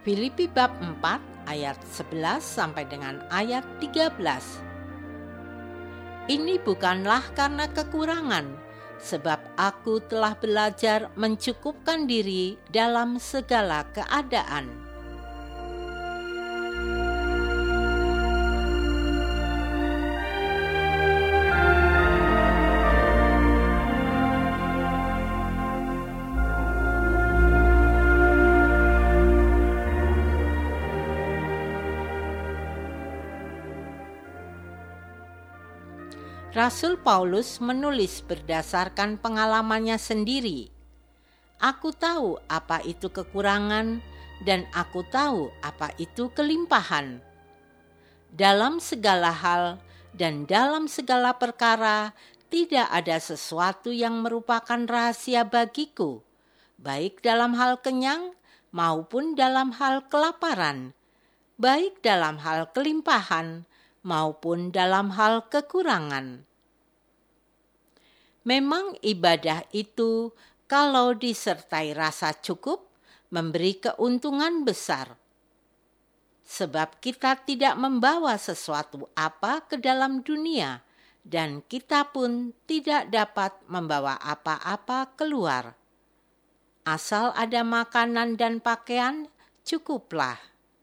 Filipi bab 4 ayat 11 sampai dengan ayat 13. Ini bukanlah karena kekurangan, sebab aku telah belajar mencukupkan diri dalam segala keadaan. Rasul Paulus menulis berdasarkan pengalamannya sendiri. Aku tahu apa itu kekurangan dan aku tahu apa itu kelimpahan. Dalam segala hal dan dalam segala perkara tidak ada sesuatu yang merupakan rahasia bagiku, baik dalam hal kenyang maupun dalam hal kelaparan, baik dalam hal kelimpahan maupun dalam hal kekurangan. Memang ibadah itu kalau disertai rasa cukup memberi keuntungan besar. Sebab kita tidak membawa sesuatu apa ke dalam dunia dan kita pun tidak dapat membawa apa-apa keluar. Asal ada makanan dan pakaian, cukuplah.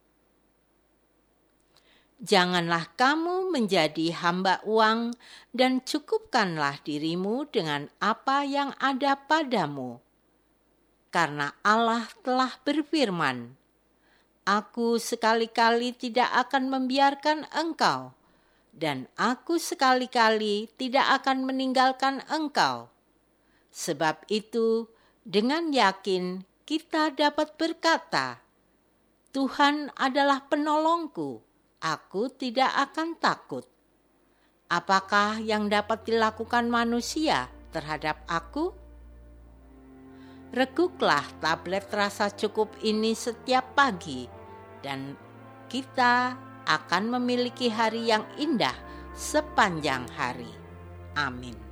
Janganlah kamu menjadi hamba uang dan cukupkanlah dirimu dengan apa yang ada padamu. Karena Allah telah berfirman, Aku sekali-kali tidak akan membiarkan engkau, dan aku sekali-kali tidak akan meninggalkan engkau. Sebab itu, dengan yakin kita dapat berkata, Tuhan adalah penolongku. Aku tidak akan takut. Apakah yang dapat dilakukan manusia terhadap aku? Reguklah tablet rasa cukup ini setiap pagi, dan kita akan memiliki hari yang indah sepanjang hari. Amin.